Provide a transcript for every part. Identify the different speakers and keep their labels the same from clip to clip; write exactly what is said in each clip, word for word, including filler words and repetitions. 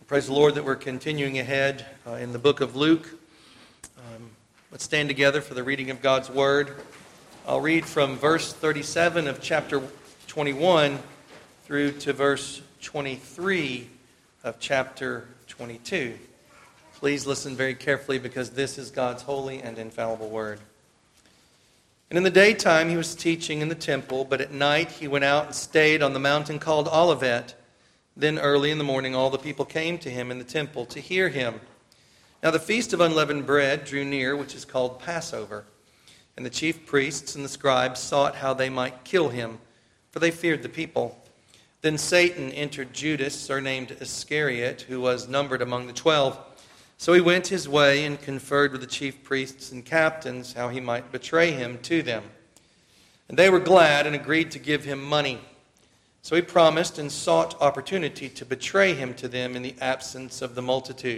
Speaker 1: Praise the Lord that we're continuing ahead uh, in the book of Luke. Um, let's stand together for the reading of God's Word. I'll read from verse thirty-seven of chapter twenty-one through to verse twenty-three of chapter twenty-two. Please listen very carefully because this is God's holy and infallible Word. And in the daytime he was teaching in the temple, but at night he went out and stayed on the mountain called Olivet. Then early in the morning all the people came to him in the temple to hear him. Now the feast of unleavened bread drew near, which is called Passover. And the chief priests and the scribes sought how they might kill him, for they feared the people. Then Satan entered Judas, surnamed Iscariot, who was numbered among the twelve. So he went his way and conferred with the chief priests and captains how he might betray him to them. And they were glad and agreed to give him money. So he promised and sought opportunity to betray him to them in the absence of the multitude.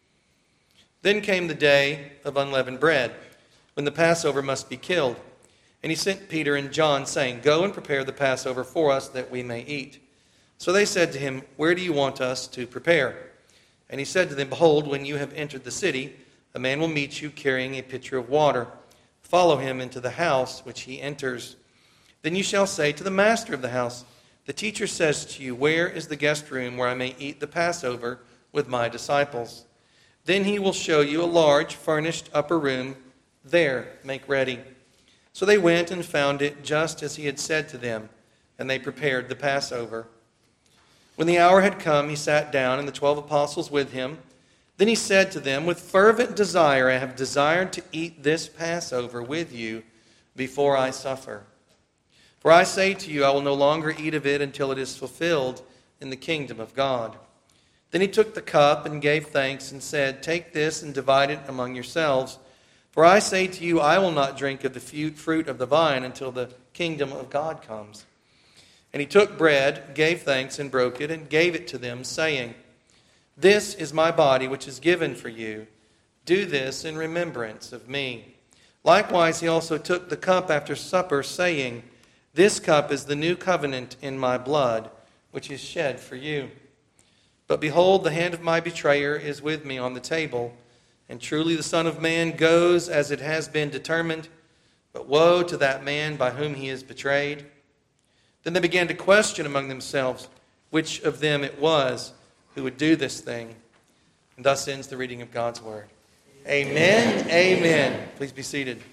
Speaker 1: Then came the day of unleavened bread, when the Passover must be killed. And he sent Peter and John, saying, "Go and prepare the Passover for us, that we may eat." So they said to him, "Where do you want us to prepare?" And he said to them, "Behold, when you have entered the city, a man will meet you carrying a pitcher of water. Follow him into the house which he enters. Then you shall say to the master of the house, 'The teacher says to you, where is the guest room where I may eat the Passover with my disciples?' Then he will show you a large furnished upper room. There, make ready." So they went and found it just as he had said to them, and they prepared the Passover. When the hour had come, he sat down, and the twelve apostles with him. Then he said to them, "With fervent desire I have desired to eat this Passover with you before I suffer. For I say to you, I will no longer eat of it until it is fulfilled in the kingdom of God." Then he took the cup and gave thanks and said, "Take this and divide it among yourselves. For I say to you, I will not drink of the fruit of the vine until the kingdom of God comes." And he took bread, gave thanks, and broke it, and gave it to them, saying, "This is my body, which is given for you. Do this in remembrance of me." Likewise he also took the cup after supper, saying, "This cup is the new covenant in my blood, which is shed for you. But behold, the hand of my betrayer is with me on the table. And truly the Son of Man goes as it has been determined, but woe to that man by whom he is betrayed." Then they began to question among themselves which of them it was who would do this thing. And thus ends the reading of God's Word. Amen. Amen. Please be seated.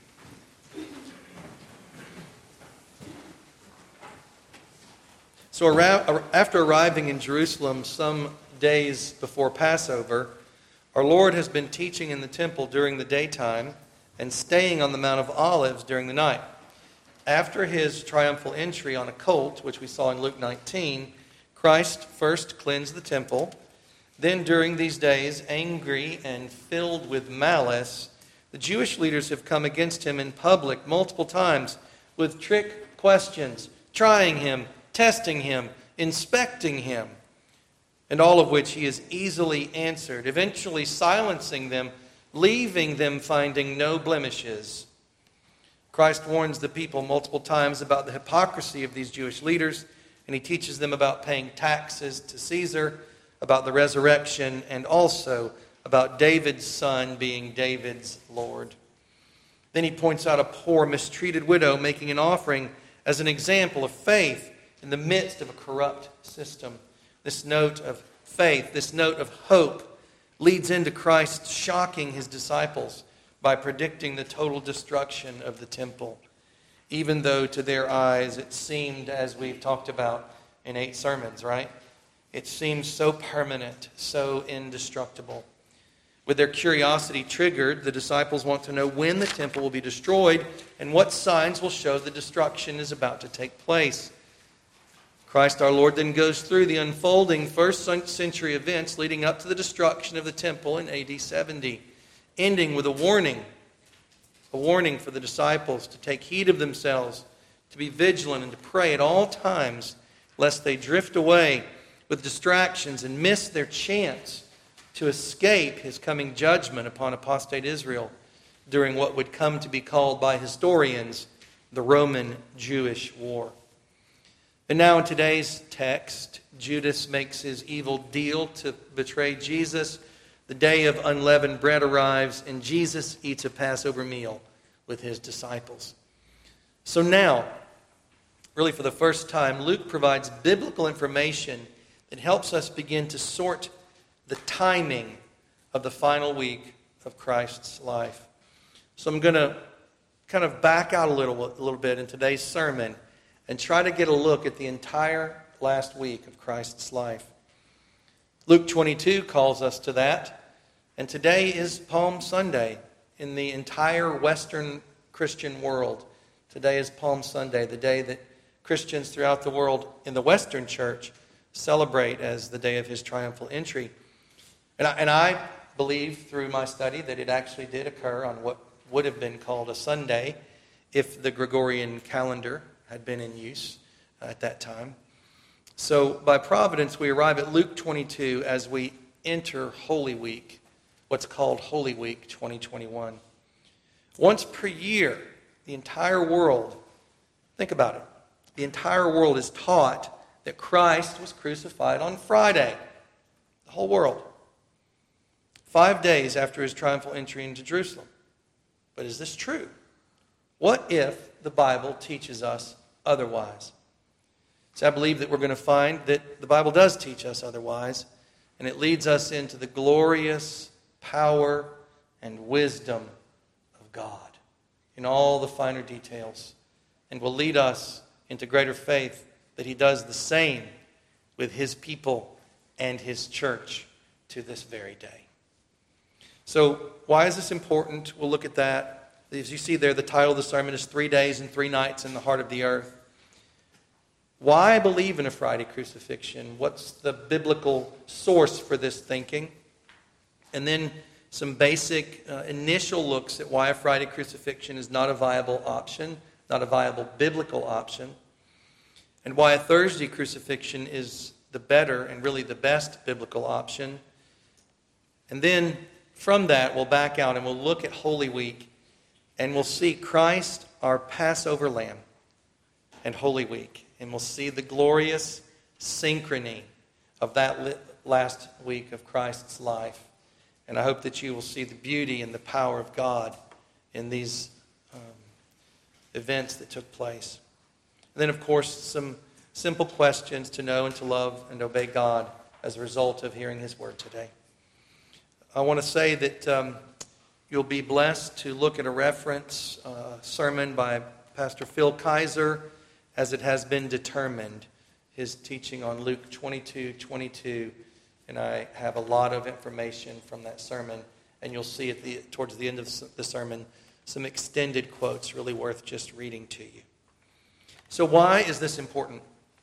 Speaker 1: So after arriving in Jerusalem some days before Passover, our Lord has been teaching in the temple during the daytime and staying on the Mount of Olives during the night. After his triumphal entry on a colt, which we saw in Luke nineteen, Christ first cleansed the temple. Then during these days, angry and filled with malice, the Jewish leaders have come against him in public multiple times with trick questions, trying him, testing him, inspecting him, and all of which he has easily answered, eventually silencing them, leaving them finding no blemishes. Christ warns the people multiple times about the hypocrisy of these Jewish leaders, and he teaches them about paying taxes to Caesar, about the resurrection, and also about David's son being David's Lord. Then he points out a poor, mistreated widow making an offering as an example of faith in the midst of a corrupt system. This note of faith, this note of hope, leads into Christ shocking his disciples by predicting the total destruction of the temple, even though to their eyes it seemed, as we've talked about in eight sermons, right? It seems so permanent, so indestructible. With their curiosity triggered, the disciples want to know when the temple will be destroyed and what signs will show the destruction is about to take place. Christ our Lord then goes through the unfolding first century events leading up to the destruction of the temple in A D seventy, ending with a warning, a warning for the disciples to take heed of themselves, to be vigilant and to pray at all times, lest they drift away with distractions and miss their chance to escape his coming judgment upon apostate Israel during what would come to be called by historians the Roman-Jewish War. And now in today's text, Judas makes his evil deal to betray Jesus. The day of unleavened bread arrives, and Jesus eats a Passover meal with his disciples. So now, really for the first time, Luke provides biblical information that helps us begin to sort the timing of the final week of Christ's life. So I'm going to kind of back out a little, a little bit in today's sermon and try to get a look at the entire last week of Christ's life. Luke twenty-two calls us to that, and today is Palm Sunday in the entire Western Christian world. Today is Palm Sunday, the day that Christians throughout the world in the Western church celebrate as the day of his triumphal entry. And I, and I believe through my study that it actually did occur on what would have been called a Sunday if the Gregorian calendar had been in use at that time. So by providence, we arrive at Luke twenty-two as we enter Holy Week, what's called Holy Week twenty twenty-one. Once per year, the entire world, think about it, the entire world is taught that Christ was crucified on Friday. The whole world. Five days after his triumphal entry into Jerusalem. But is this true? What if the Bible teaches us otherwise? So I believe that we're going to find that the Bible does teach us otherwise, and it leads us into the glorious power and wisdom of God in all the finer details, and will lead us into greater faith that he does the same with his people and his church to this very day. So why is this important? We'll look at that. As you see there, the title of the sermon is Three Days and Three Nights in the Heart of the Earth. Why believe in a Friday crucifixion? What's the biblical source for this thinking? And then some basic uh, initial looks at why a Friday crucifixion is not a viable option, not a viable biblical option, and why a Thursday crucifixion is the better and really the best biblical option. And then from that, we'll back out and we'll look at Holy Week, and we'll see Christ, our Passover Lamb, and Holy Week. And we'll see the glorious synchrony of that last week of Christ's life. And I hope that you will see the beauty and the power of God in these um, events that took place. And then, of course, some simple questions to know and to love and obey God as a result of hearing his word today. I want to say that um, you'll be blessed to look at a reference uh, sermon by Pastor Phil Kaiser, As It Has Been Determined, his teaching on Luke twenty-two twenty-two. And I have a lot of information from that sermon, and you'll see at the towards the end of the sermon some extended quotes really worth just reading to you. So why is this important?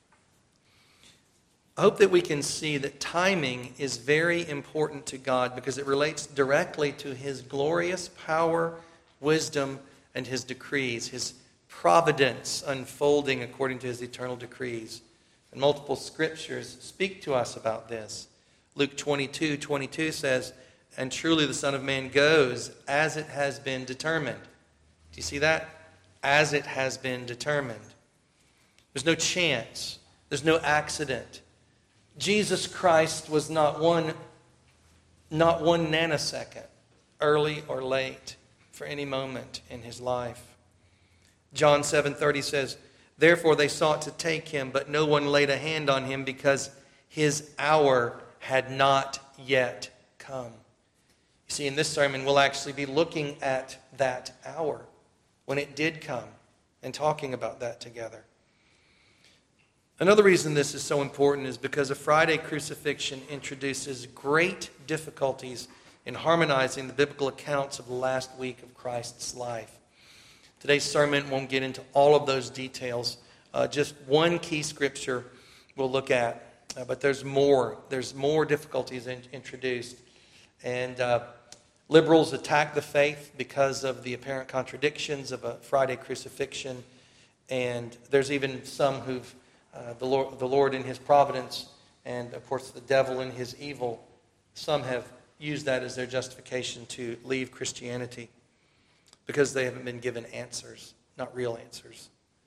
Speaker 1: I hope that we can see that timing is very important to God because it relates directly to his glorious power, wisdom, and his decrees, his providence unfolding according to his eternal decrees. And multiple scriptures speak to us about this. Luke twenty-two twenty-two says, "And truly the Son of Man goes as it has been determined." Do you see that? As it has been determined. There's no chance. There's no accident. Jesus Christ was not one, not one nanosecond, early or late, for any moment in his life. John seven thirty says, "Therefore they sought to take him, but no one laid a hand on him because his hour had not yet come." You see, in this sermon, we'll actually be looking at that hour when it did come and talking about that together. Another reason this is so important is because a Friday crucifixion introduces great difficulties in harmonizing the biblical accounts of the last week of Christ's life. Today's sermon won't get into all of those details. Uh, just one key scripture we'll look at. Uh, but there's more. There's more difficulties in, introduced. And uh, liberals attack the faith because of the apparent contradictions of a Friday crucifixion. And there's even some who've, uh, the Lord, the Lord in his providence, and of course the devil in his evil, some have used that as their justification to leave Christianity because they haven't been given answers, not real answers.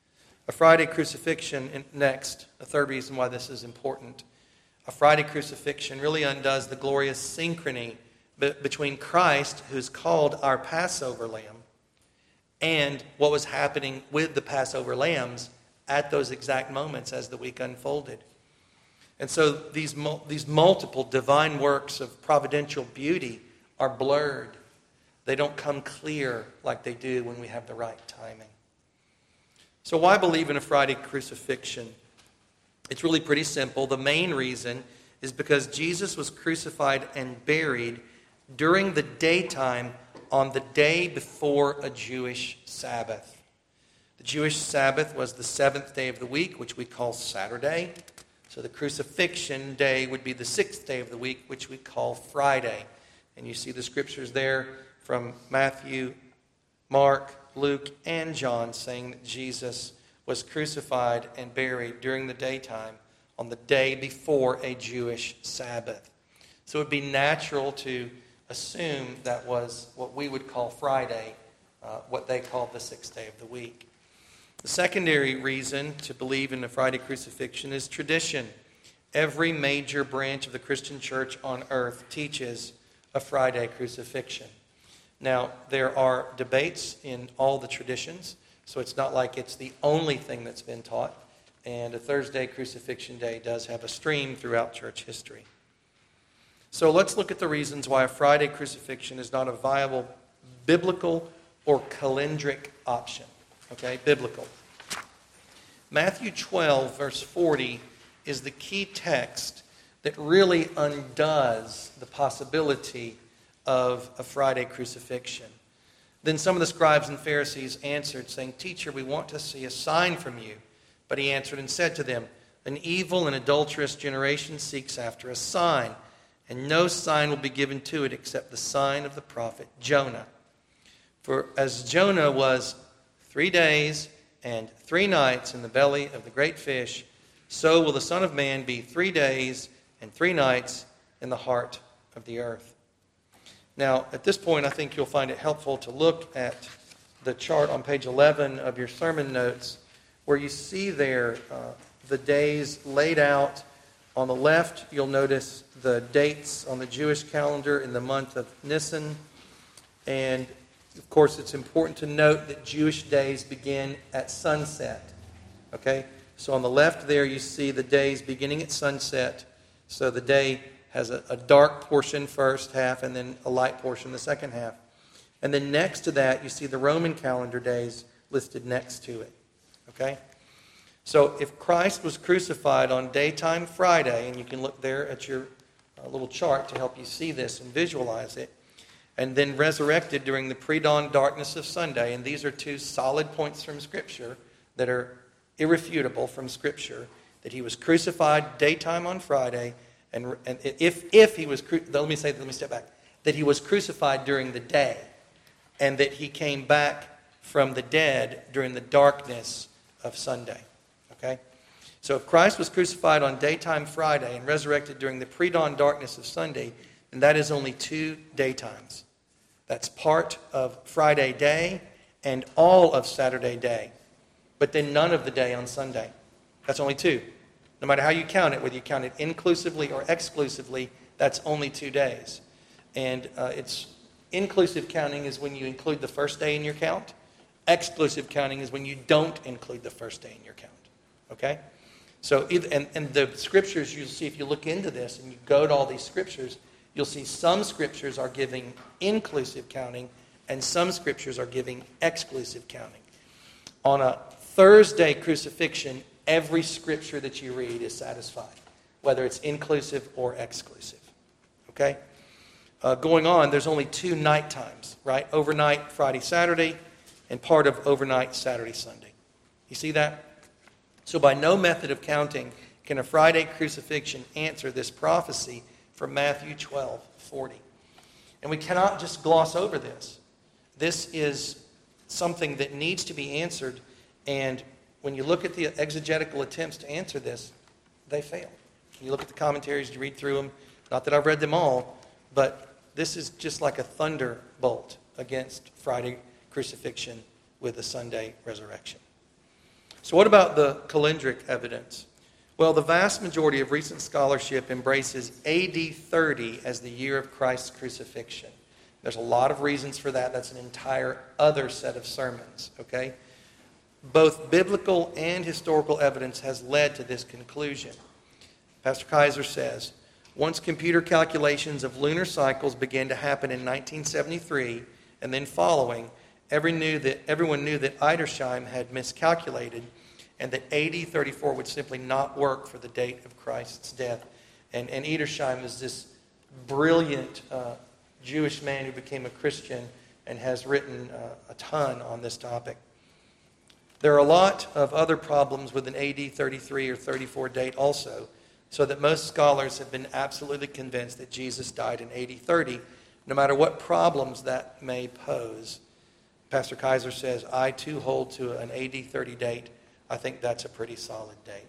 Speaker 1: A Friday crucifixion, and next, a third reason why this is important. A Friday crucifixion really undoes the glorious synchrony be- between Christ, who's called our Passover lamb, and what was happening with the Passover lambs at those exact moments as the week unfolded. And so these, mul- these multiple divine works of providential beauty are blurred. They don't come clear like they do when we have the right timing. So why believe in a Friday crucifixion? It's really pretty simple. The main reason is because Jesus was crucified and buried during the daytime on the day before a Jewish Sabbath. The Jewish Sabbath was the seventh day of the week, which we call Saturday. So the crucifixion day would be the sixth day of the week, which we call Friday. And you see the scriptures there from Matthew, Mark, Luke, and John saying that Jesus was crucified and buried during the daytime on the day before a Jewish Sabbath. So it would be natural to assume that was what we would call Friday, uh, what they called the sixth day of the week. The secondary reason to believe in the Friday crucifixion is tradition. Every major branch of the Christian church on earth teaches a Friday crucifixion. Now, there are debates in all the traditions, so it's not like it's the only thing that's been taught. And a Thursday crucifixion day does have a stream throughout church history. So let's look at the reasons why a Friday crucifixion is not a viable biblical or calendric option. Okay, biblical. Matthew twelve, verse forty, is the key text that really undoes the possibility of a Friday crucifixion. Then some of the scribes and Pharisees answered, saying, "Teacher, we want to see a sign from you." But he answered and said to them, "An evil and adulterous generation seeks after a sign, and no sign will be given to it except the sign of the prophet Jonah. For as Jonah was three days and three nights in the belly of the great fish, so will the Son of Man be three days and three nights in the heart of the earth." Now, at this point, I think you'll find it helpful to look at the chart on page eleven of your sermon notes, where you see there uh, the days laid out. On the left, you'll notice the dates on the Jewish calendar in the month of Nisan. And, of course, it's important to note that Jewish days begin at sunset. Okay? So on the left there, you see the days beginning at sunset. So the day has a, a dark portion first half and then a light portion the second half. And then next to that, you see the Roman calendar days listed next to it. Okay? So if Christ was crucified on daytime Friday, and you can look there at your uh, little chart to help you see this and visualize it, and then resurrected during the pre-dawn darkness of Sunday, and these are two solid points from Scripture that are irrefutable from Scripture, that he was crucified daytime on Friday, and, and if if he was, cru- let me say, let me step back, that he was crucified during the day, and that he came back from the dead during the darkness of Sunday. Okay? So if Christ was crucified on daytime Friday and resurrected during the pre-dawn darkness of Sunday, then that is only two daytimes. That's part of Friday day and all of Saturday day. But then none of the day on Sunday. That's only two. No matter how you count it, whether you count it inclusively or exclusively, that's only two days. And uh, it's inclusive counting is when you include the first day in your count. Exclusive counting is when you don't include the first day in your count. Okay? So, either, and, and the scriptures, you'll see if you look into this and you go to all these scriptures, you'll see some scriptures are giving inclusive counting and some scriptures are giving exclusive counting. On a Thursday crucifixion, every scripture that you read is satisfied, whether it's inclusive or exclusive. Okay? Uh, going on, there's only two night times, right? Overnight Friday, Saturday, and part of overnight Saturday, Sunday. You see that? So by no method of counting can a Friday crucifixion answer this prophecy from Matthew twelve forty. And we cannot just gloss over this. This is something that needs to be answered, and when you look at the exegetical attempts to answer this, they fail. You look at the commentaries, you read through them, not that I've read them all, but this is just like a thunderbolt against Friday crucifixion with the Sunday resurrection. So what about the calendric evidence? Well, the vast majority of recent scholarship embraces A D thirty as the year of Christ's crucifixion. There's a lot of reasons for that. That's an entire other set of sermons, okay? Both biblical and historical evidence has led to this conclusion. Pastor Kaiser says, once computer calculations of lunar cycles began to happen in nineteen seventy-three and then following, every knew that, everyone knew that Edersheim had miscalculated and that A D thirty-four would simply not work for the date of Christ's death. And, and Edersheim is this brilliant uh, Jewish man who became a Christian and has written uh, a ton on this topic. There are a lot of other problems with an A D thirty-three or thirty-four date also, so that most scholars have been absolutely convinced that Jesus died in A D thirty, no matter what problems that may pose. Pastor Kaiser says, I too hold to an A D thirty date. I think that's a pretty solid date.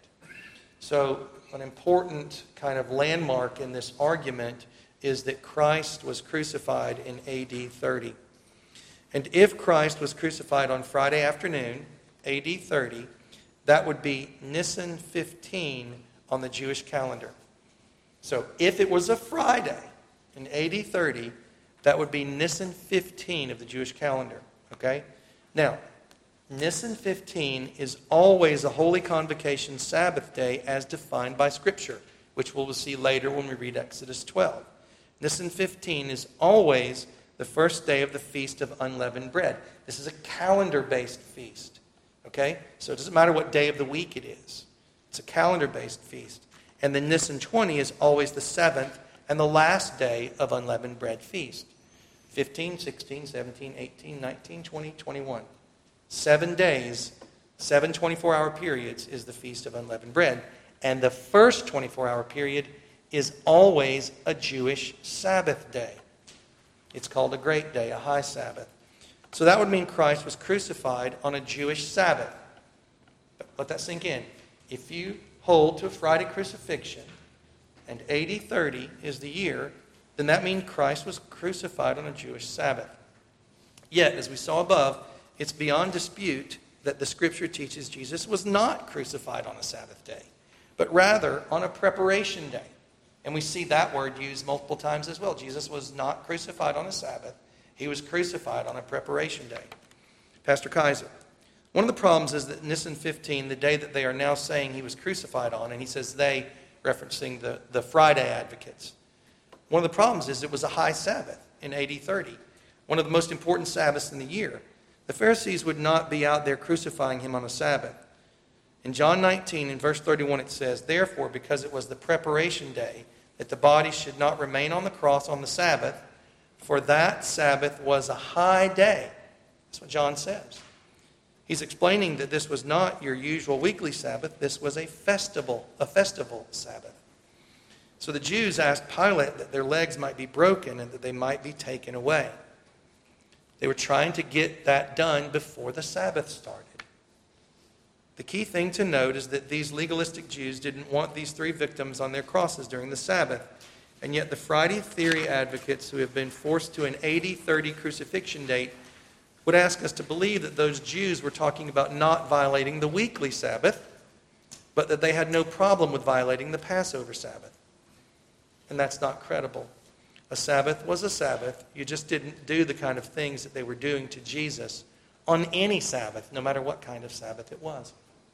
Speaker 1: So an important kind of landmark in this argument is that Christ was crucified in A D thirty. And if Christ was crucified on Friday afternoon, A D thirty, that would be Nisan fifteen on the Jewish calendar. So if it was a Friday in A D thirty, that would be Nisan fifteen of the Jewish calendar. Okay? Now, Nisan fifteen is always a holy convocation Sabbath day as defined by Scripture, which we'll see later when we read Exodus twelve. Nisan fifteen is always the first day of the Feast of Unleavened Bread. This is a calendar-based feast. Okay? So it doesn't matter what day of the week it is. It's a calendar-based feast. And then Nisan twenty is always the seventh and the last day of Unleavened Bread feast. fifteen, sixteen, seventeen, eighteen, nineteen, twenty, twenty-one. Seven days, seven twenty-four hour periods is the Feast of Unleavened Bread. And the first twenty-four hour period is always a Jewish Sabbath day. It's called a great day, a high Sabbath. So that would mean Christ was crucified on a Jewish Sabbath. Let that sink in. If you hold to a Friday crucifixion and A D thirty is the year, then that means Christ was crucified on a Jewish Sabbath. Yet, as we saw above, it's beyond dispute that the Scripture teaches Jesus was not crucified on a Sabbath day, but rather on a preparation day. And we see that word used multiple times as well. Jesus was not crucified on a Sabbath. He was crucified on a preparation day. Pastor Kaiser, one of the problems is that Nisan fifteen, the day that they are now saying he was crucified on, and he says they, referencing the, the Friday advocates. One of the problems is it was a high Sabbath in A D thirty, one of the most important Sabbaths in the year. The Pharisees would not be out there crucifying him on a Sabbath. In John nineteen, in verse thirty-one, it says, therefore, because it was the preparation day, that the body should not remain on the cross on the Sabbath, for that Sabbath was a high day. That's what John says. He's explaining that this was not your usual weekly Sabbath. This was a festival, a festival Sabbath. So the Jews asked Pilate that their legs might be broken and that they might be taken away. They were trying to get that done before the Sabbath started. The key thing to note is that these legalistic Jews didn't want these three victims on their crosses during the Sabbath. And yet the Friday theory advocates who have been forced to an A D thirty crucifixion date would ask us to believe that those Jews were talking about not violating the weekly Sabbath, but that they had no problem with violating the Passover Sabbath. And that's not credible. A Sabbath was a Sabbath. You just didn't do the kind of things that they were doing to Jesus on any Sabbath, no matter what kind of Sabbath it was.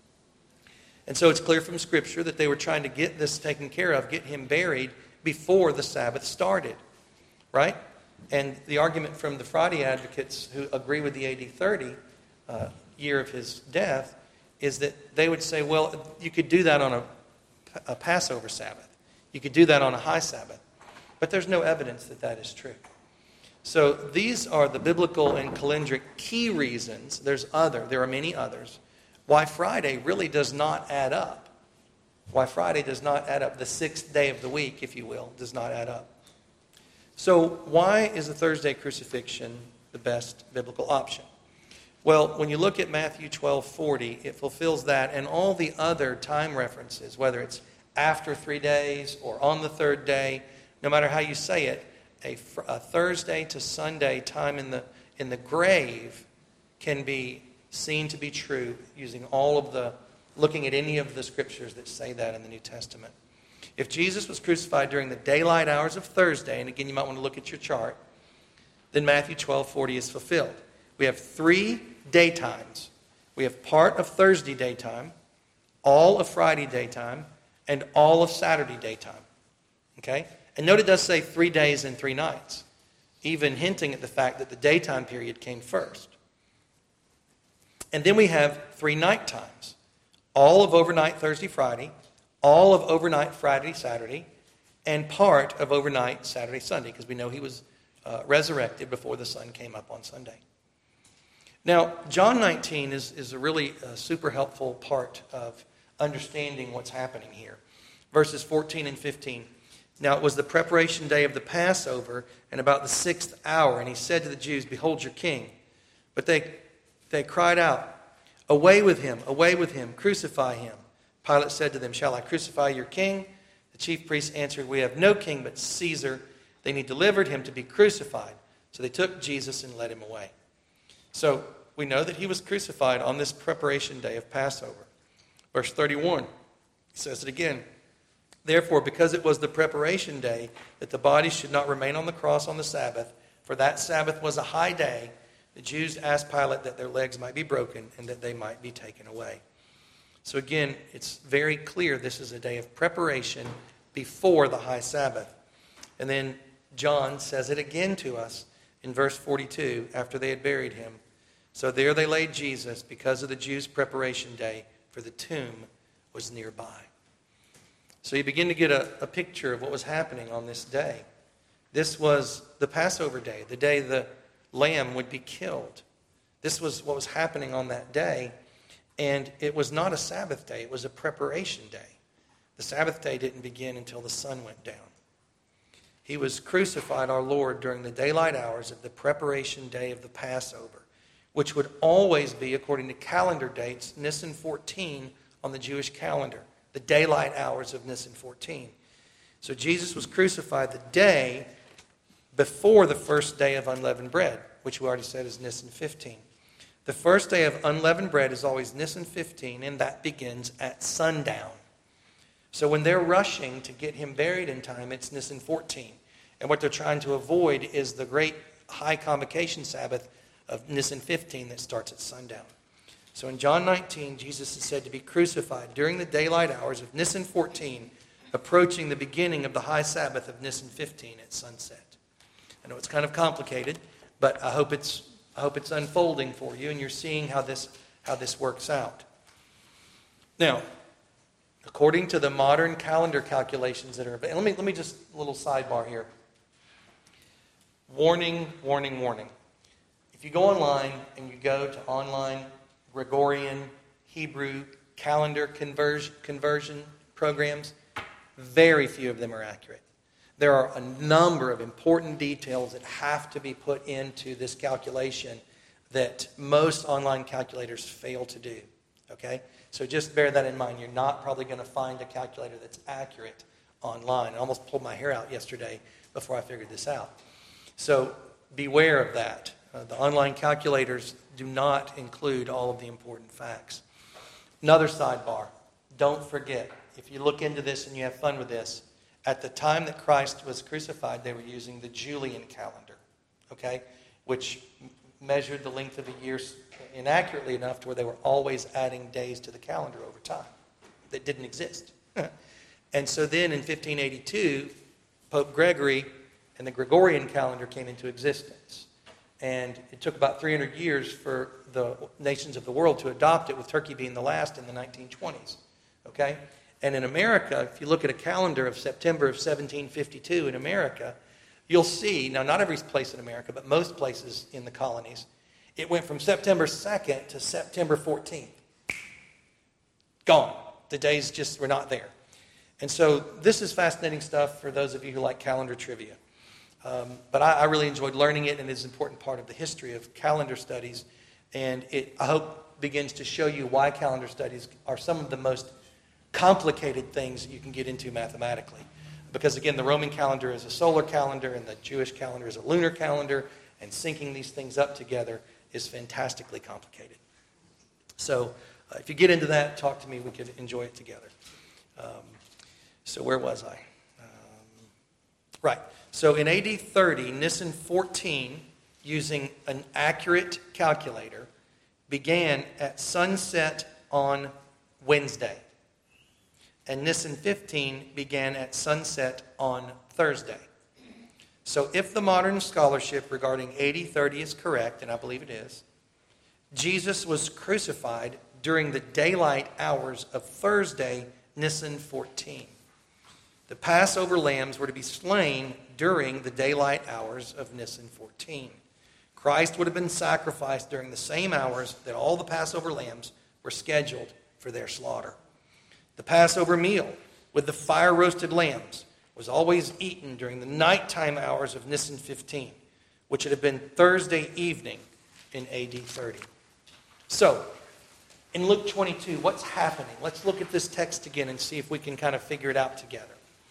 Speaker 1: And so it's clear from Scripture that they were trying to get this taken care of, get him buried before the Sabbath started, right? And the argument from the Friday advocates who agree with the A D thirty uh, year of his death is that they would say, well, you could do that on a, a Passover Sabbath. You could do that on a high Sabbath. But there's no evidence that that is true. So these are the biblical and calendric key reasons. There's other, there are many others, why Friday really does not add up. Why Friday does not add up. The sixth day of the week, if you will, does not add up. So why is the Thursday crucifixion the best biblical option? Well, when you look at Matthew twelve forty, it fulfills that and all the other time references, whether it's after three days or on the third day, no matter how you say it, a, a Thursday to Sunday time in the, in the grave can be seen to be true using all of the, looking at any of the scriptures that say that in the New Testament. If Jesus was crucified during the daylight hours of Thursday, and again you might want to look at your chart, then Matthew twelve forty is fulfilled. We have three daytimes. We have part of Thursday daytime, all of Friday daytime, and all of Saturday daytime. Okay? And note it does say three days and three nights, even hinting at the fact that the daytime period came first. And then we have three night times. All of overnight Thursday, Friday, all of overnight Friday, Saturday, and part of overnight Saturday, Sunday, because we know he was uh, resurrected before the sun came up on Sunday. Now, John nineteen is, is a really uh, super helpful part of understanding what's happening here. Verses fourteen and fifteen. Now it was the preparation day of the Passover, and about the sixth hour, and he said to the Jews, "Behold your king." But they, they cried out, "Away with him, away with him, crucify him." Pilate said to them, "Shall I crucify your king?" The chief priests answered, "We have no king but Caesar." Then he delivered him to be crucified. So they took Jesus and led him away. So we know that he was crucified on this preparation day of Passover. Verse thirty-one says it again. "Therefore, because it was the preparation day, that the body should not remain on the cross on the Sabbath, for that Sabbath was a high day, the Jews asked Pilate that their legs might be broken and that they might be taken away." So again, it's very clear this is a day of preparation before the high Sabbath. And then John says it again to us in verse forty-two, after they had buried him. "So there they laid Jesus because of the Jews' preparation day, for the tomb was nearby." So you begin to get a, a picture of what was happening on this day. This was the Passover day, the day the lamb would be killed. This was what was happening on that day. And it was not a Sabbath day, it was a preparation day. The Sabbath day didn't begin until the sun went down. He was crucified, our Lord, during the daylight hours of the preparation day of the Passover, which would always be, according to calendar dates, Nisan fourteen on the Jewish calendar, the daylight hours of Nisan fourteen. So Jesus was crucified the day before the first day of unleavened bread, which we already said is Nisan fifteen. The first day of unleavened bread is always Nisan fifteen, and that begins at sundown. So when they're rushing to get him buried in time, it's Nisan fourteen. And what they're trying to avoid is the great high convocation Sabbath of Nisan fifteen that starts at sundown. So in John nineteen, Jesus is said to be crucified during the daylight hours of Nisan fourteen, approaching the beginning of the high Sabbath of Nisan fifteen at sunset. I know it's kind of complicated, but I hope it's I hope it's unfolding for you and you're seeing how this how this works out. Now, according to the modern calendar calculations that are available, let me let me just a little sidebar here. Warning, warning, warning. If you go online and you go to online Gregorian Hebrew calendar conversion conversion programs, very few of them are accurate. There are a number of important details that have to be put into this calculation that most online calculators fail to do. Okay? So just bear that in mind. You're not probably going to find a calculator that's accurate online. I almost pulled my hair out yesterday before I figured this out. So beware of that. Uh, the online calculators do not include all of the important facts. Another sidebar. Don't forget, if you look into this and you have fun with this, at the time that Christ was crucified, they were using the Julian calendar, okay, which m- measured the length of a year inaccurately enough to where they were always adding days to the calendar over time that didn't exist. And so then in fifteen eighty-two, Pope Gregory and the Gregorian calendar came into existence. And it took about three hundred years for the nations of the world to adopt it, with Turkey being the last in the nineteen twenties, okay? And in America, if you look at a calendar of September of seventeen fifty-two in America, you'll see, now not every place in America, but most places in the colonies, it went from September second to September fourteenth. Gone. The days just were not there. And so this is fascinating stuff for those of you who like calendar trivia. Um, but I, I really enjoyed learning it, and it's an important part of the history of calendar studies. And it, I hope, begins to show you why calendar studies are some of the most complicated things that you can get into mathematically. Because again, the Roman calendar is a solar calendar and the Jewish calendar is a lunar calendar, and syncing these things up together is fantastically complicated. So uh, if you get into that, talk to me. We could enjoy it together. Um, so where was I? Um, right. So in A D thirty, Nisan fourteen, using an accurate calculator, began at sunset on Wednesday. And Nisan fifteen began at sunset on Thursday. So if the modern scholarship regarding A D thirty is correct, and I believe it is, Jesus was crucified during the daylight hours of Thursday, Nisan fourteen. The Passover lambs were to be slain during the daylight hours of Nisan fourteen. Christ would have been sacrificed during the same hours that all the Passover lambs were scheduled for their slaughter. The Passover meal with the fire-roasted lambs was always eaten during the nighttime hours of Nisan fifteen, which would have been Thursday evening in A D thirty. So, in Luke twenty-two, what's happening? Let's look at this text again and see if we can kind of figure it out together.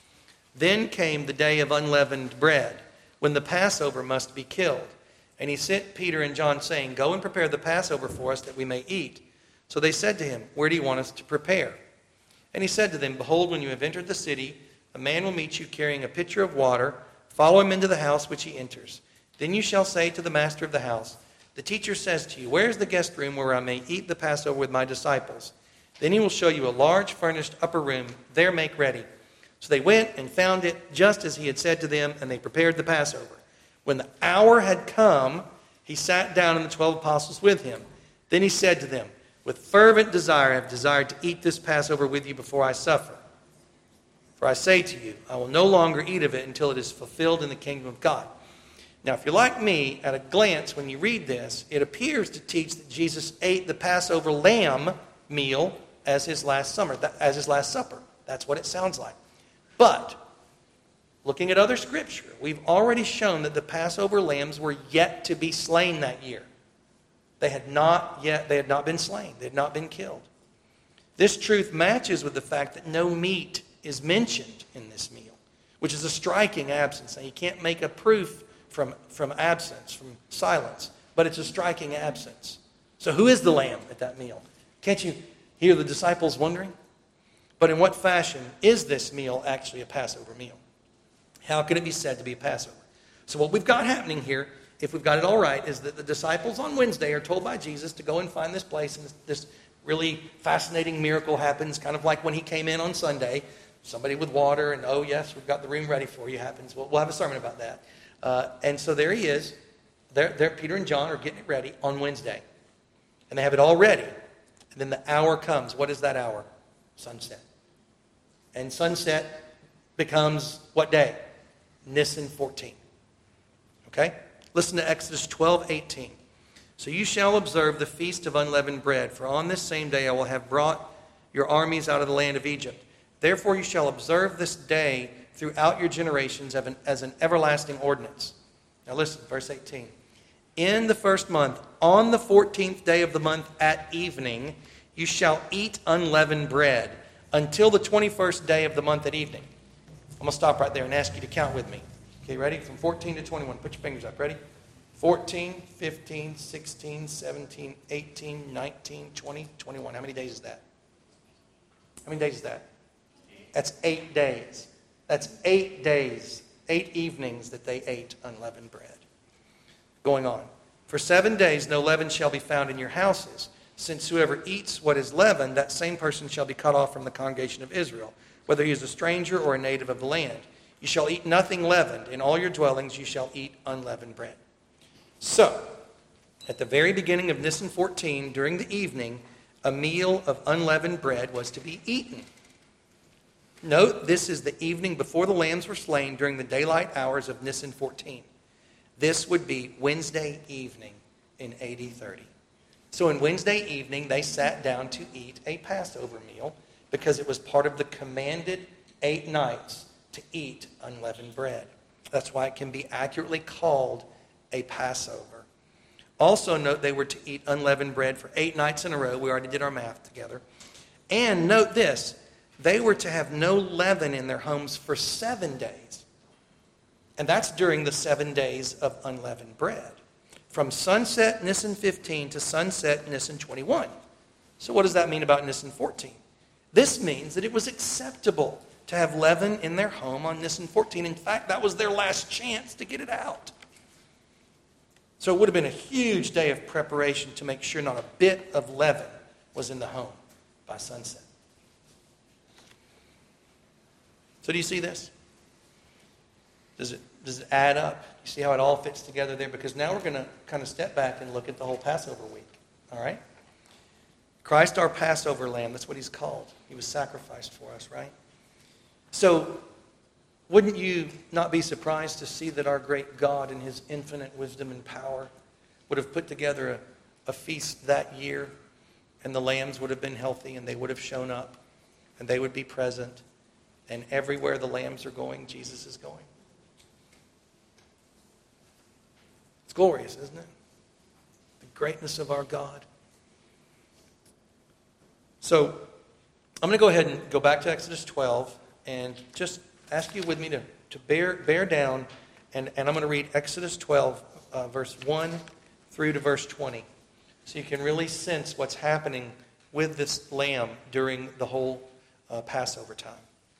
Speaker 1: Then came the day of unleavened bread, when the Passover must be killed. And he sent Peter and John, saying, "Go and prepare the Passover for us, that we may eat." So they said to him, "Where do you want us to prepare?" And he said to them, "Behold, when you have entered the city, a man will meet you carrying a pitcher of water. Follow him into the house which he enters. Then you shall say to the master of the house, 'The teacher says to you, where is the guest room where I may eat the Passover with my disciples?' Then he will show you a large furnished upper room. There make ready." So they went and found it just as he had said to them, and they prepared the Passover. When the hour had come, he sat down and the twelve apostles with him. Then he said to them, "With fervent desire I have desired to eat this Passover with you before I suffer. For I say to you, I will no longer eat of it until it is fulfilled in the kingdom of God." Now, if you're like me, at a glance, when you read this, it appears to teach that Jesus ate the Passover lamb meal as his last summer, as his last supper. That's what it sounds like. But, looking at other scripture, we've already shown that the Passover lambs were yet to be slain that year. They had not yet, they had not been slain. They had not been killed. This truth matches with the fact that no meat is mentioned in this meal, which is a striking absence. Now, you can't make a proof from, from absence, from silence, but it's a striking absence. So who is the lamb at that meal? Can't you hear the disciples wondering? But in what fashion is this meal actually a Passover meal? How can it be said to be a Passover? So what we've got happening here, if we've got it all right, is that the disciples on Wednesday are told by Jesus to go and find this place, and this, this really fascinating miracle happens, kind of like when he came in on Sunday. Somebody with water, and oh yes, we've got the room ready for you happens. We'll, we'll have a sermon about that. Uh, and so there he is. There, there, Peter and John are getting it ready on Wednesday. And they have it all ready. And then the hour comes. What is that hour? Sunset. And sunset becomes what day? Nisan fourteen. Okay? Listen to Exodus twelve eighteen. "So you shall observe the feast of unleavened bread, for on this same day I will have brought your armies out of the land of Egypt. Therefore you shall observe this day throughout your generations as an everlasting ordinance." Now listen, verse eighteen. "In the first month, on the fourteenth day of the month at evening, you shall eat unleavened bread until the twenty-first day of the month at evening." I'm going to stop right there and ask you to count with me. Okay, ready? From fourteen to twenty-one. Put your fingers up. Ready? fourteen, fifteen, sixteen, seventeen, eighteen, nineteen, twenty, twenty-one. How many days is that? How many days is that? That's eight days. That's eight days, eight evenings that they ate unleavened bread. Going on. "For seven days no leaven shall be found in your houses. Since whoever eats what is leavened, that same person shall be cut off from the congregation of Israel, whether he is a stranger or a native of the land. You shall eat nothing leavened. In all your dwellings you shall eat unleavened bread." So, at the very beginning of Nisan fourteen, during the evening, a meal of unleavened bread was to be eaten. Note, this is the evening before the lambs were slain during the daylight hours of Nisan fourteen. This would be Wednesday evening in A D thirty. So in Wednesday evening, they sat down to eat a Passover meal because it was part of the commanded eight nights to eat unleavened bread. That's why it can be accurately called a Passover. Also note, they were to eat unleavened bread for eight nights in a row. We already did our math together. And note this, they were to have no leaven in their homes for seven days. And that's during the seven days of unleavened bread. From sunset Nisan fifteen to sunset Nisan twenty-one. So what does that mean about Nisan fourteen? This means that it was acceptable to have leaven in their home on Nisan fourteen. In fact, that was their last chance to get it out. So it would have been a huge day of preparation to make sure not a bit of leaven was in the home by sunset. So do you see this? Does it, does it add up? You see how it all fits together there? Because now we're going to kind of step back and look at the whole Passover week. All right? Christ, our Passover lamb, that's what he's called. He was sacrificed for us, right? So wouldn't you not be surprised to see that our great God in his infinite wisdom and power would have put together a, a feast that year, and the lambs would have been healthy, and they would have shown up, and they would be present, and everywhere the lambs are going, Jesus is going. It's glorious, isn't it? The greatness of our God. So I'm going to go ahead and go back to Exodus twelve and just ask you with me to, to bear, bear down, and, and I'm going to read Exodus twelve, uh, verse one through to verse twenty, so you can really sense what's happening with this lamb during the whole uh, Passover time.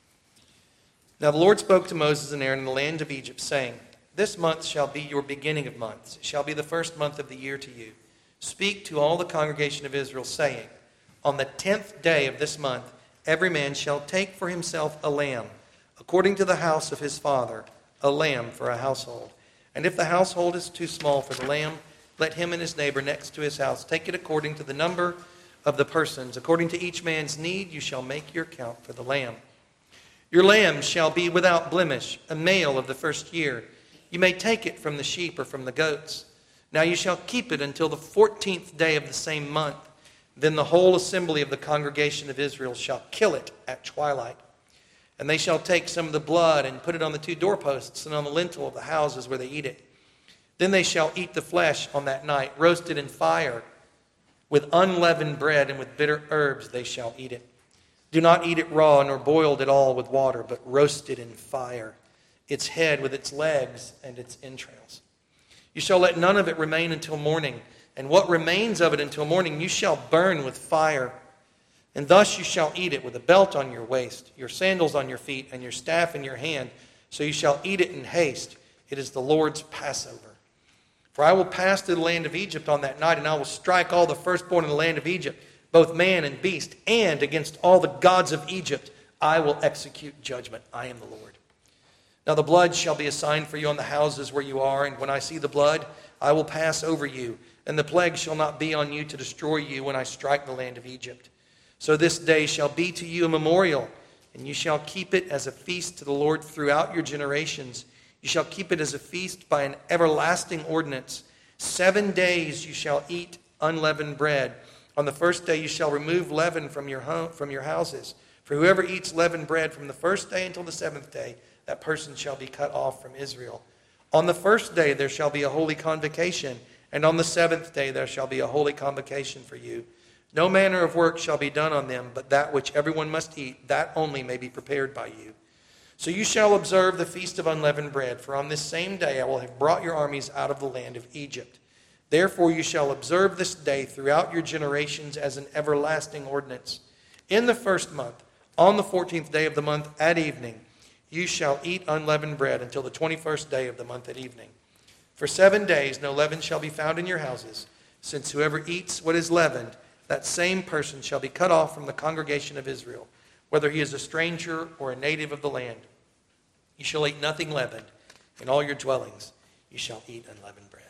Speaker 1: Now the Lord spoke to Moses and Aaron in the land of Egypt, saying, "This month shall be your beginning of months. It shall be the first month of the year to you. Speak to all the congregation of Israel, saying, on the tenth day of this month, every man shall take for himself a lamb, according to the house of his father, a lamb for a household. And if the household is too small for the lamb, let him and his neighbor next to his house take it according to the number of the persons. According to each man's need, you shall make your count for the lamb. Your lamb shall be without blemish, a male of the first year. You may take it from the sheep or from the goats. Now you shall keep it until the fourteenth day of the same month. Then the whole assembly of the congregation of Israel shall kill it at twilight. And they shall take some of the blood and put it on the two doorposts and on the lintel of the houses where they eat it. Then they shall eat the flesh on that night, roasted in fire. With unleavened bread and with bitter herbs they shall eat it. Do not eat it raw nor boiled at all with water, but roasted in fire, its head with its legs and its entrails. You shall let none of it remain until morning. And what remains of it until morning you shall burn with fire. And thus you shall eat it with a belt on your waist, your sandals on your feet, and your staff in your hand. So you shall eat it in haste. It is the Lord's Passover. For I will pass through the land of Egypt on that night, and I will strike all the firstborn in the land of Egypt, both man and beast, and against all the gods of Egypt I will execute judgment. I am the Lord. Now the blood shall be a sign for you on the houses where you are, and when I see the blood, I will pass over you. And the plague shall not be on you to destroy you when I strike the land of Egypt. So this day shall be to you a memorial, and you shall keep it as a feast to the Lord throughout your generations. You shall keep it as a feast by an everlasting ordinance. Seven days you shall eat unleavened bread. On the first day you shall remove leaven from your home, from your houses. For whoever eats leavened bread from the first day until the seventh day, that person shall be cut off from Israel. On the first day there shall be a holy convocation, and on the seventh day there shall be a holy convocation for you. No manner of work shall be done on them, but that which everyone must eat, that only may be prepared by you. So you shall observe the feast of unleavened bread, for on this same day I will have brought your armies out of the land of Egypt. Therefore you shall observe this day throughout your generations as an everlasting ordinance. In the first month, on the fourteenth day of the month at evening, you shall eat unleavened bread until the twenty-first day of the month at evening. For seven days no leaven shall be found in your houses, since whoever eats what is leavened, that same person shall be cut off from the congregation of Israel, whether he is a stranger or a native of the land. You shall eat nothing leavened. In all your dwellings you shall eat unleavened bread.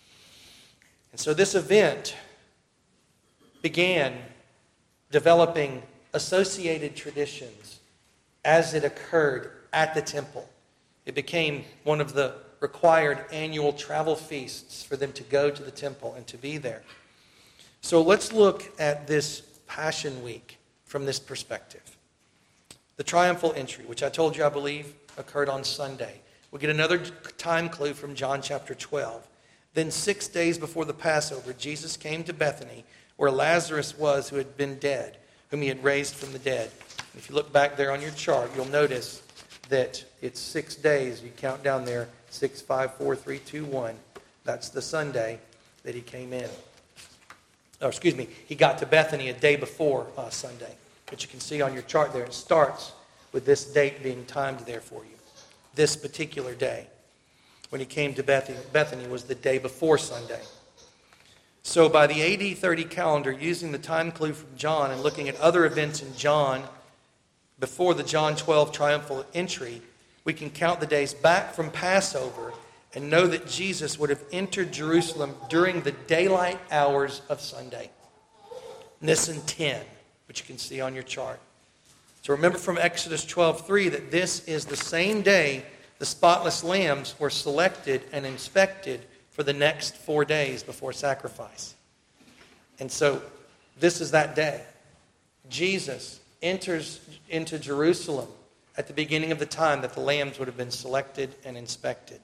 Speaker 1: And so this event began developing associated traditions as it occurred at the temple. It became one of the required annual travel feasts for them to go to the temple and to be there. So let's look at this Passion Week from this perspective. The triumphal entry, which I told you I believe occurred on Sunday. We get another time clue from John chapter twelve. Then six days before the Passover, Jesus came to Bethany, where Lazarus was who had been dead, whom he had raised from the dead. If you look back there on your chart, you'll notice that it's six days. You count down there, six, five, four, three, two, one. That's the Sunday that he came in. or excuse me, he got to Bethany a day before uh, Sunday. But you can see on your chart there, it starts with this date being timed there for you. This particular day, when he came to Bethany, Bethany was the day before Sunday. So by the A D thirty calendar, using the time clue from John and looking at other events in John before the John twelve triumphal entry, we can count the days back from Passover and know that Jesus would have entered Jerusalem during the daylight hours of Sunday. Nisan ten, which you can see on your chart. So remember from Exodus twelve three that this is the same day the spotless lambs were selected and inspected for the next four days before sacrifice. And so this is that day. Jesus enters into Jerusalem at the beginning of the time that the lambs would have been selected and inspected.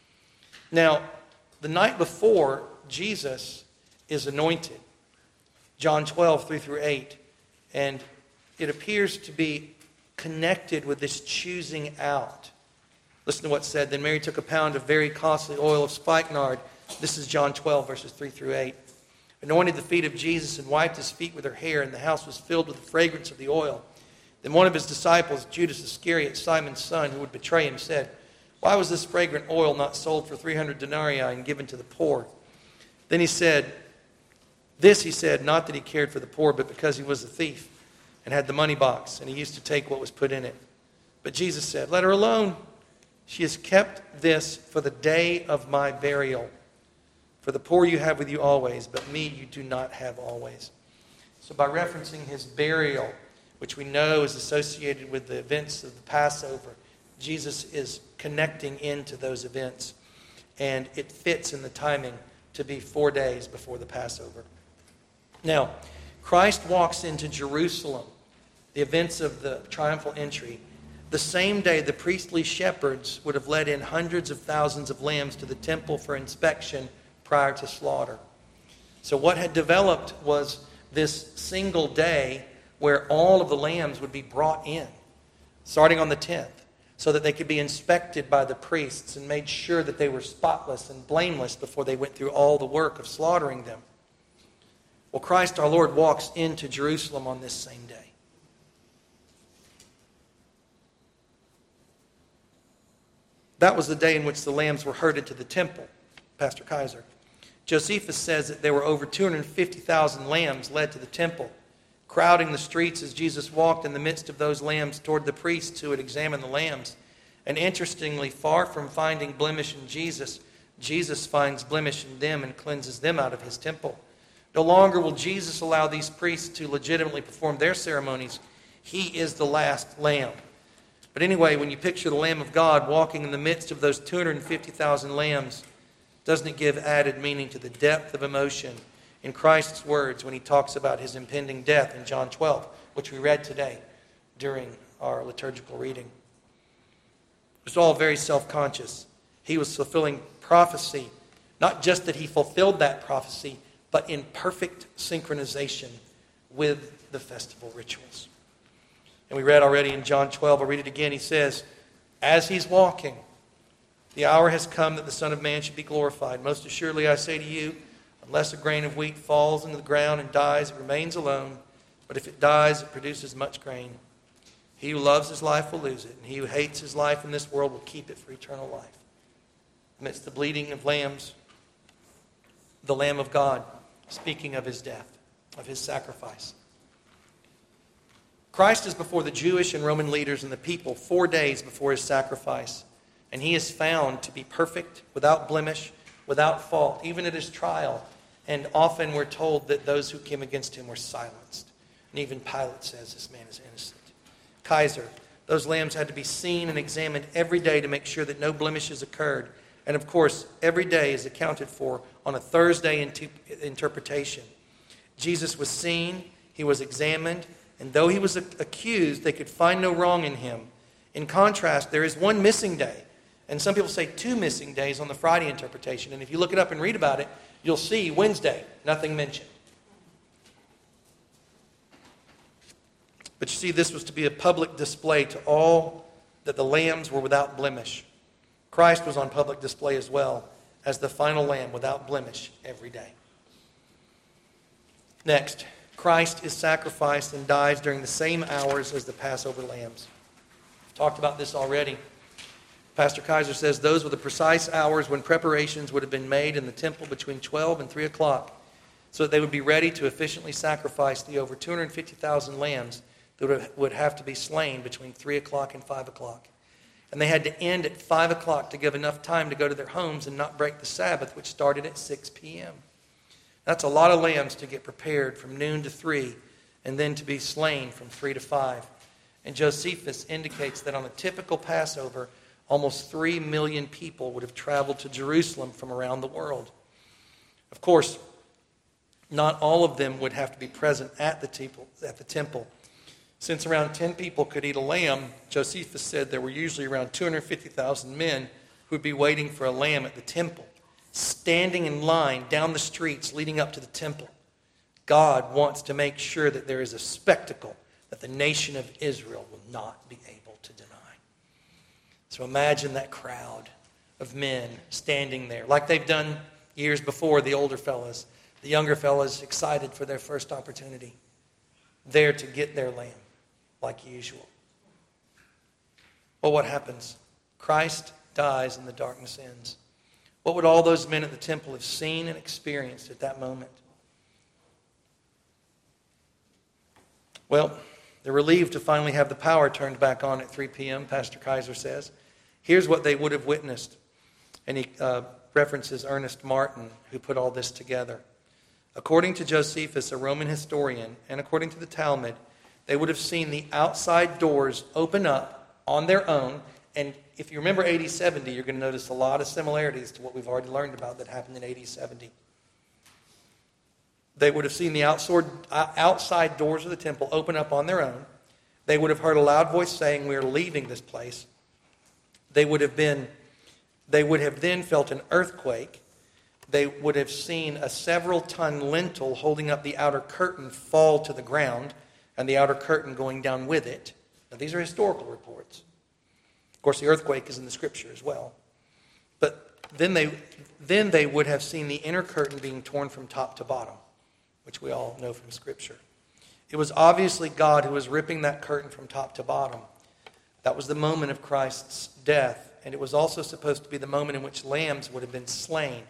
Speaker 1: Now, the night before, Jesus is anointed. John twelve, three through eight. And it appears to be connected with this choosing out. Listen to what's said. Then Mary took a pound of very costly oil of spikenard. This is John twelve, verses three through eight. Anointed the feet of Jesus and wiped his feet with her hair, and the house was filled with the fragrance of the oil. Then one of his disciples, Judas Iscariot, Simon's son, who would betray him, said, "Why was this fragrant oil not sold for three hundred denarii and given to the poor?" Then he said, this he said, not that he cared for the poor, but because he was a thief and had the money box, and he used to take what was put in it. But Jesus said, "Let her alone. She has kept this for the day of my burial. For the poor you have with you always, but me you do not have always." So by referencing his burial, which we know is associated with the events of the Passover, Jesus is connecting into those events. And it fits in the timing to be four days before the Passover. Now, Christ walks into Jerusalem, the events of the triumphal entry, the same day the priestly shepherds would have led in hundreds of thousands of lambs to the temple for inspection prior to slaughter. So what had developed was this single day where all of the lambs would be brought in, starting on the tenth, so that they could be inspected by the priests and made sure that they were spotless and blameless before they went through all the work of slaughtering them. Well, Christ our Lord walks into Jerusalem on this same day. That was the day in which the lambs were herded to the temple, Pastor Kaiser. Josephus says that there were over two hundred fifty thousand lambs led to the temple, crowding the streets as Jesus walked in the midst of those lambs toward the priests who had examined the lambs. And interestingly, far from finding blemish in Jesus, Jesus finds blemish in them and cleanses them out of his temple. No longer will Jesus allow these priests to legitimately perform their ceremonies. He is the last lamb. But anyway, when you picture the Lamb of God walking in the midst of those two hundred fifty thousand lambs, doesn't it give added meaning to the depth of emotion in Christ's words when he talks about his impending death in John twelve, which we read today during our liturgical reading? It was all very self-conscious. He was fulfilling prophecy, not just that he fulfilled that prophecy, but in perfect synchronization with the festival rituals. And we read already in John twelve, I'll read it again. He says, as he's walking, the hour has come that the Son of Man should be glorified. Most assuredly I say to you, unless a grain of wheat falls into the ground and dies, it remains alone. But if it dies, it produces much grain. He who loves his life will lose it, and he who hates his life in this world will keep it for eternal life. Amidst the bleating of lambs, the Lamb of God, speaking of his death, of his sacrifice. Christ is before the Jewish and Roman leaders and the people four days before his sacrifice. And he is found to be perfect, without blemish, without fault, even at his trial. And often we're told that those who came against him were silenced. And even Pilate says this man is innocent. Kaiser, those lambs had to be seen and examined every day to make sure that no blemishes occurred. And of course, every day is accounted for on a Thursday interpretation. Jesus was seen, he was examined, and though he was accused, they could find no wrong in him. In contrast, there is one missing day. And some people say two missing days on the Friday interpretation. And if you look it up and read about it, you'll see Wednesday, nothing mentioned. But you see, this was to be a public display to all that the lambs were without blemish. Christ was on public display as well as the final lamb without blemish every day. Next, Christ is sacrificed and dies during the same hours as the Passover lambs. I've talked about this already. Pastor Kaiser says those were the precise hours when preparations would have been made in the temple between twelve and three o'clock so that they would be ready to efficiently sacrifice the over two hundred fifty thousand lambs that would have to be slain between three o'clock and five o'clock. And they had to end at five o'clock to give enough time to go to their homes and not break the Sabbath, which started at six p.m. That's a lot of lambs to get prepared from noon to three and then to be slain from three to five. And Josephus indicates that on a typical Passover, almost three million people would have traveled to Jerusalem from around the world. Of course, not all of them would have to be present at the temple. At the temple. Since around ten people could eat a lamb, Josephus said there were usually around two hundred fifty thousand men who would be waiting for a lamb at the temple, standing in line down the streets leading up to the temple. God wants to make sure that there is a spectacle that the nation of Israel will not be able to deny. So imagine that crowd of men standing there, like they've done years before, the older fellas, the younger fellas excited for their first opportunity, there to get their lamb like usual. Well, what happens? Christ dies and the darkness ends. What would all those men at the temple have seen and experienced at that moment? Well, they're relieved to finally have the power turned back on at three p.m., Pastor Kaiser says. Here's what they would have witnessed. And he uh, references Ernest Martin, who put all this together. According to Josephus, a Roman historian, and according to the Talmud, they would have seen the outside doors open up on their own. And if you remember A D seventy, you're going to notice a lot of similarities to what we've already learned about that happened in A D seventy. They would have seen the outside doors of the temple open up on their own. They would have heard a loud voice saying, "We are leaving this place." They would have been, they would have then felt an earthquake. They would have seen a several-ton lintel holding up the outer curtain fall to the ground, and the outer curtain going down with it. Now, these are historical reports. Of course, the earthquake is in the Scripture as well. But then they, then they would have seen the inner curtain being torn from top to bottom, which we all know from Scripture. It was obviously God who was ripping that curtain from top to bottom. That was the moment of Christ's death, and it was also supposed to be the moment in which lambs would have been slain.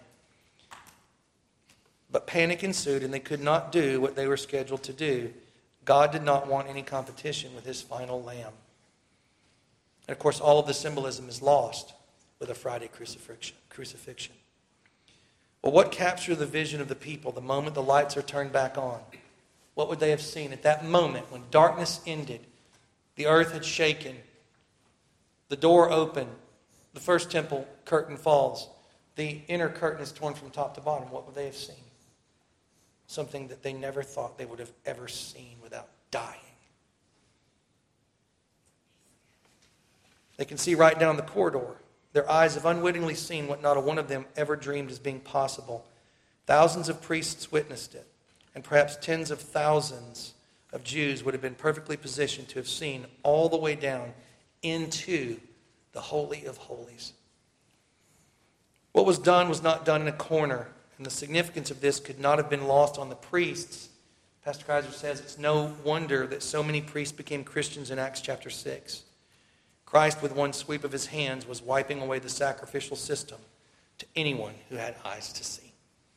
Speaker 1: But panic ensued, and they could not do what they were scheduled to do. God did not want any competition with his final lamb. And of course, all of the symbolism is lost with a Friday crucifixion. crucifixion. Well, what captured the vision of the people the moment the lights are turned back on? What would they have seen at that moment when darkness ended, the earth had shaken, the door opened, the first temple curtain falls, the inner curtain is torn from top to bottom? What would they have seen? Something that they never thought they would have ever seen without dying. They can see right down the corridor. Their eyes have unwittingly seen what not a one of them ever dreamed as being possible. Thousands of priests witnessed it, and perhaps tens of thousands of Jews would have been perfectly positioned to have seen all the way down into the Holy of Holies. What was done was not done in a corner, and the significance of this could not have been lost on the priests. Pastor Kaiser says it's no wonder that so many priests became Christians in Acts chapter six. Christ, with one sweep of his hands, was wiping away the sacrificial system to anyone who had eyes to see.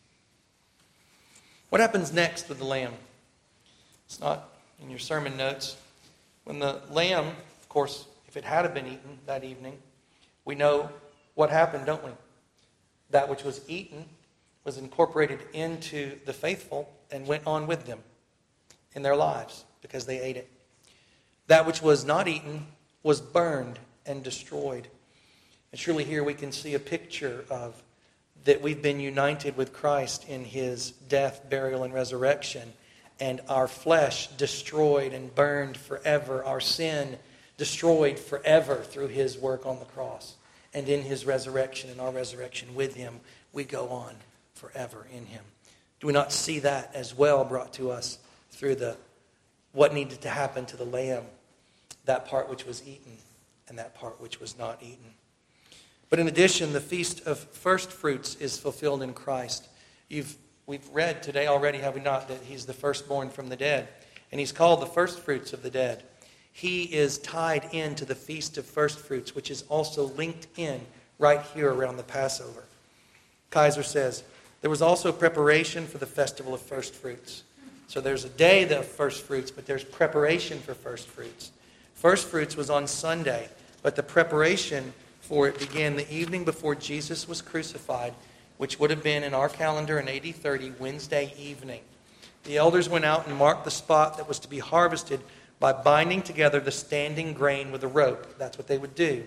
Speaker 1: What happens next with the lamb? It's not in your sermon notes. When the lamb, of course, if it had been eaten that evening, we know what happened, don't we? That which was eaten was incorporated into the faithful and went on with them in their lives because they ate it. That which was not eaten was burned and destroyed. And surely here we can see a picture of that we've been united with Christ in his death, burial, and resurrection, and our flesh destroyed and burned forever, our sin destroyed forever through his work on the cross. And in his resurrection and our resurrection with him, we go on forever in him. Do we not see that as well brought to us through the what needed to happen to the lamb, that part which was eaten and that part which was not eaten? But in addition, the feast of first fruits is fulfilled in Christ. You've we've read today already, have we not, that he's the firstborn from the dead. And he's called the firstfruits of the dead. He is tied into the Feast of Firstfruits, which is also linked in right here around the Passover. Kaiser says, there was also preparation for the festival of firstfruits. So there's a day of firstfruits, but there's preparation for firstfruits. Firstfruits was on Sunday, but the preparation for it began the evening before Jesus was crucified, which would have been in our calendar in A D thirty, Wednesday evening. The elders went out and marked the spot that was to be harvested by binding together the standing grain with a rope. That's what they would do.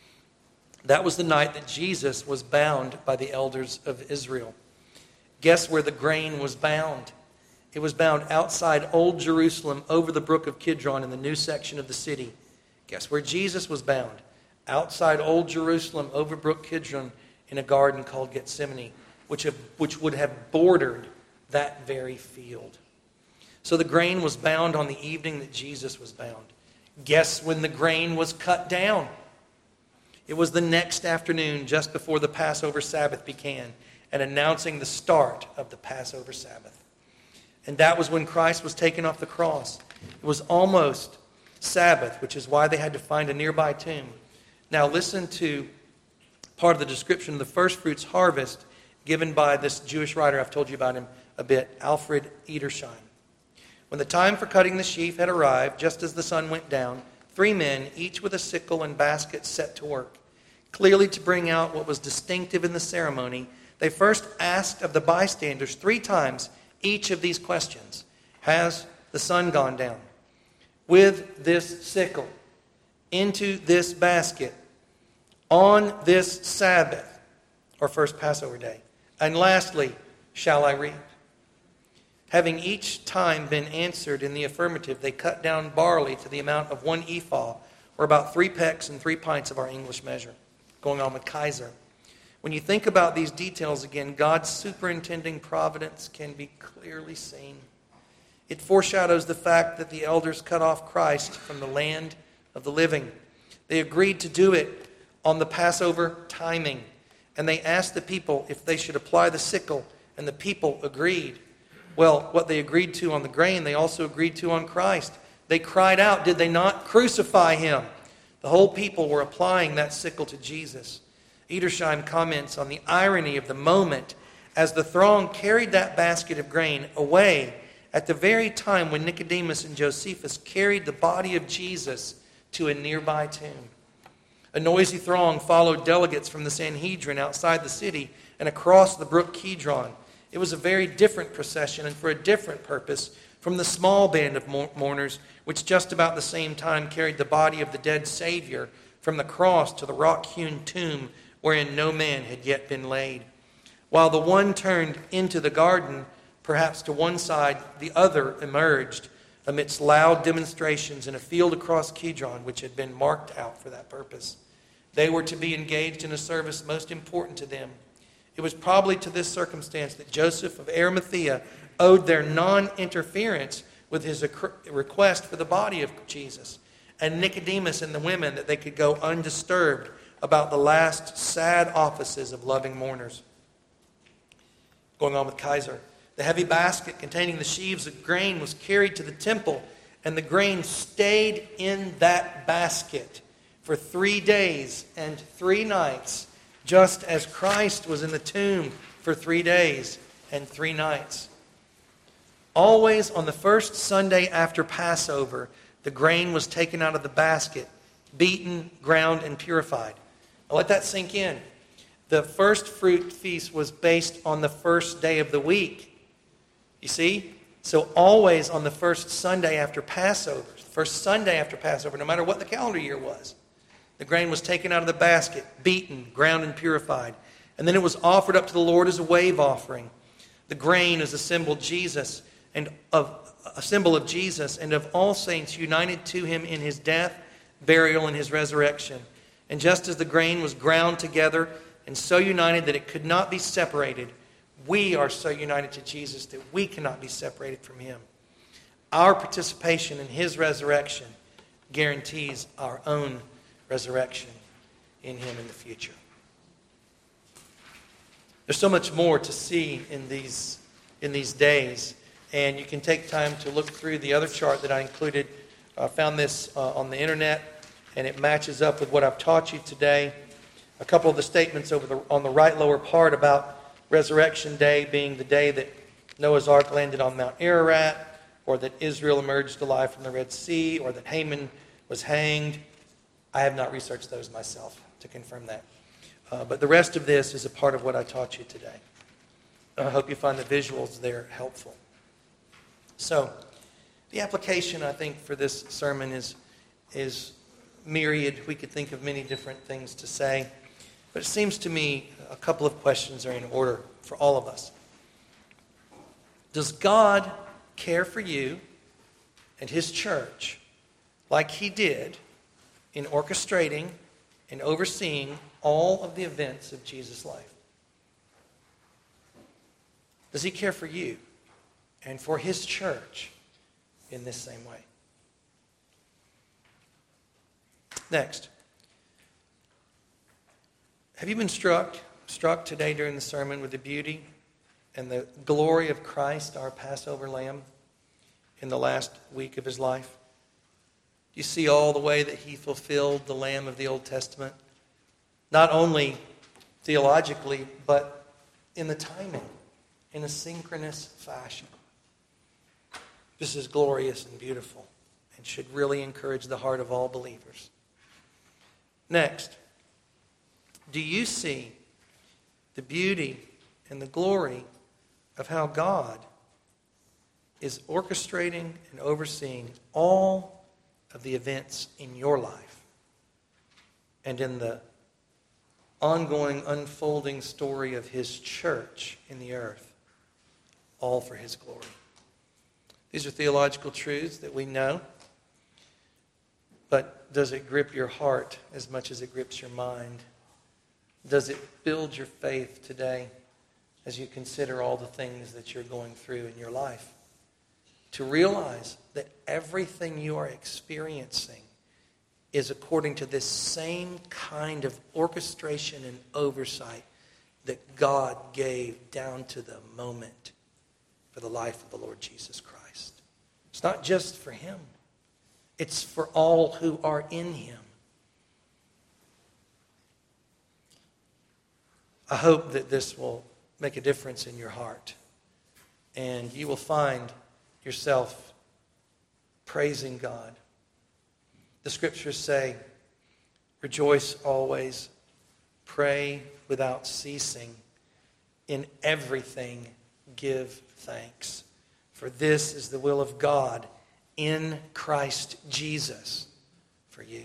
Speaker 1: That was the night that Jesus was bound by the elders of Israel. Guess where the grain was bound? It was bound outside Old Jerusalem over the brook of Kidron in the new section of the city. Guess where Jesus was bound? Outside Old Jerusalem over Brook Kidron in a garden called Gethsemane, which, have, which would have bordered that very field. So the grain was bound on the evening that Jesus was bound. Guess when the grain was cut down? It was the next afternoon just before the Passover Sabbath began and announcing the start of the Passover Sabbath. And that was when Christ was taken off the cross. It was almost Sabbath, which is why they had to find a nearby tomb. Now listen to part of the description of the first fruits harvest given by this Jewish writer. I've told you about him a bit, Alfred Edersheim. When the time for cutting the sheaf had arrived, just as the sun went down, three men, each with a sickle and basket, set to work. Clearly to bring out what was distinctive in the ceremony, they first asked of the bystanders three times each of these questions. Has the sun gone down? With this sickle, into this basket, on this Sabbath, or first Passover day. And lastly, shall I reap? Having each time been answered in the affirmative, they cut down barley to the amount of one ephah, or about three pecks and three pints of our English measure. Going on with Kaiser. When you think about these details again, God's superintending providence can be clearly seen. It foreshadows the fact that the elders cut off Christ from the land of the living. They agreed to do it on the Passover timing, and they asked the people if they should apply the sickle, and the people agreed. Well, what they agreed to on the grain, they also agreed to on Christ. They cried out, did they not crucify him? The whole people were applying that sickle to Jesus. Edersheim comments on the irony of the moment as the throng carried that basket of grain away at the very time when Nicodemus and Josephus carried the body of Jesus to a nearby tomb. A noisy throng followed delegates from the Sanhedrin outside the city and across the brook Kidron. It was a very different procession and for a different purpose from the small band of mourners which just about the same time carried the body of the dead Savior from the cross to the rock-hewn tomb wherein no man had yet been laid. While the one turned into the garden, perhaps to one side, the other emerged amidst loud demonstrations in a field across Kidron, which had been marked out for that purpose. They were to be engaged in a service most important to them. It was probably to this circumstance that Joseph of Arimathea owed their non-interference with his request for the body of Jesus, and Nicodemus and the women that they could go undisturbed about the last sad offices of loving mourners. Going on with Kaiser. The heavy basket containing the sheaves of grain was carried to the temple, and the grain stayed in that basket for three days and three nights, just as Christ was in the tomb for three days and three nights. Always on the first Sunday after Passover, the grain was taken out of the basket, beaten, ground, and purified. Now let that sink in. The first fruit feast was based on the first day of the week. You see? So always on the first Sunday after Passover, first Sunday after Passover, no matter what the calendar year was, the grain was taken out of the basket, beaten, ground, and purified. And then it was offered up to the Lord as a wave offering. The grain is a symbol of Jesus and of a symbol of Jesus and of all saints united to him in his death, burial, and his resurrection. And just as the grain was ground together and so united that it could not be separated, we are so united to Jesus that we cannot be separated from him. Our participation in his resurrection guarantees our own resurrection in him in the future. There's so much more to see in these in these days. And you can take time to look through the other chart that I included. I found this uh, on the internet, and it matches up with what I've taught you today. A couple of the statements over the, on the right lower part about Resurrection Day being the day that Noah's Ark landed on Mount Ararat, or that Israel emerged alive from the Red Sea, or that Haman was hanged. I have not researched those myself to confirm that. Uh, but the rest of this is a part of what I taught you today. I hope you find the visuals there helpful. So, the application, I think, for this sermon is, is myriad. We could think of many different things to say. But it seems to me a couple of questions are in order for all of us. Does God care for you and His church like He did in orchestrating and overseeing all of the events of Jesus' life? Does He care for you and for His church in this same way? Next, have you been struck, struck today during the sermon with the beauty and the glory of Christ, our Passover Lamb, in the last week of His life? Do you see all the way that He fulfilled the Lamb of the Old Testament? Not only theologically, but in the timing, in a synchronous fashion. This is glorious and beautiful and should really encourage the heart of all believers. Next, do you see the beauty and the glory of how God is orchestrating and overseeing all of the events in your life and in the ongoing, unfolding story of His church in the earth, all for His glory? These are theological truths that we know, but does it grip your heart as much as it grips your mind? Does it build your faith today as you consider all the things that you're going through in your life? To realize that everything you are experiencing is according to this same kind of orchestration and oversight that God gave down to the moment for the life of the Lord Jesus Christ. It's not just for Him. It's for all who are in Him. I hope that this will make a difference in your heart, and you will find yourself praising God. The Scriptures say, rejoice always, pray without ceasing, in everything give thanks. For this is the will of God in Christ Jesus for you.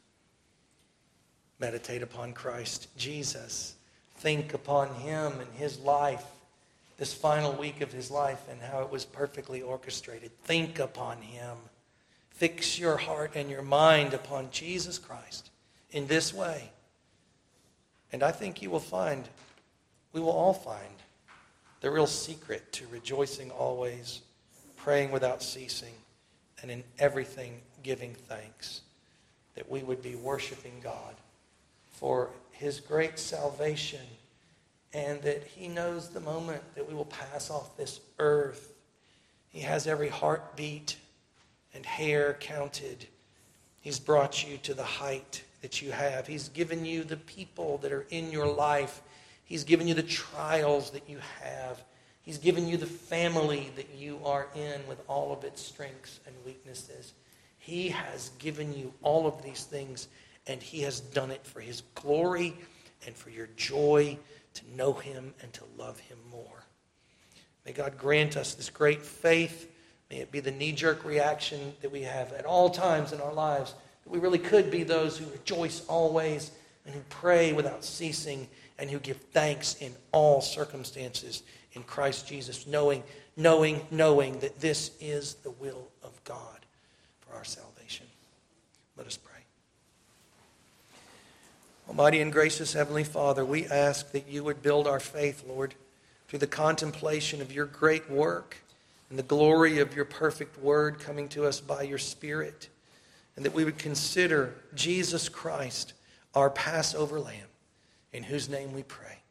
Speaker 1: Meditate upon Christ Jesus. Think upon Him and His life, this final week of His life, and how it was perfectly orchestrated. Think upon Him. Fix your heart and your mind upon Jesus Christ in this way. And I think you will find, we will all find, the real secret to rejoicing always, praying without ceasing, and in everything giving thanks. That we would be worshiping God for His great salvation, and that He knows the moment that we will pass off this earth. He has every heartbeat and hair counted. He's brought you to the height that you have. He's given you the people that are in your life. He's given you the trials that you have. He's given you the family that you are in with all of its strengths and weaknesses. He has given you all of these things, and He has done it for His glory and for your joy to know Him and to love Him more. May God grant us this great faith. May it be the knee-jerk reaction that we have at all times in our lives, that we really could be those who rejoice always and who pray without ceasing and who give thanks in all circumstances in Christ Jesus, knowing, knowing, knowing that this is the will of God for our salvation. Let us pray. Almighty and gracious Heavenly Father, we ask that You would build our faith, Lord, through the contemplation of Your great work and the glory of Your perfect word coming to us by Your Spirit, and that we would consider Jesus Christ, our Passover Lamb, in whose name we pray.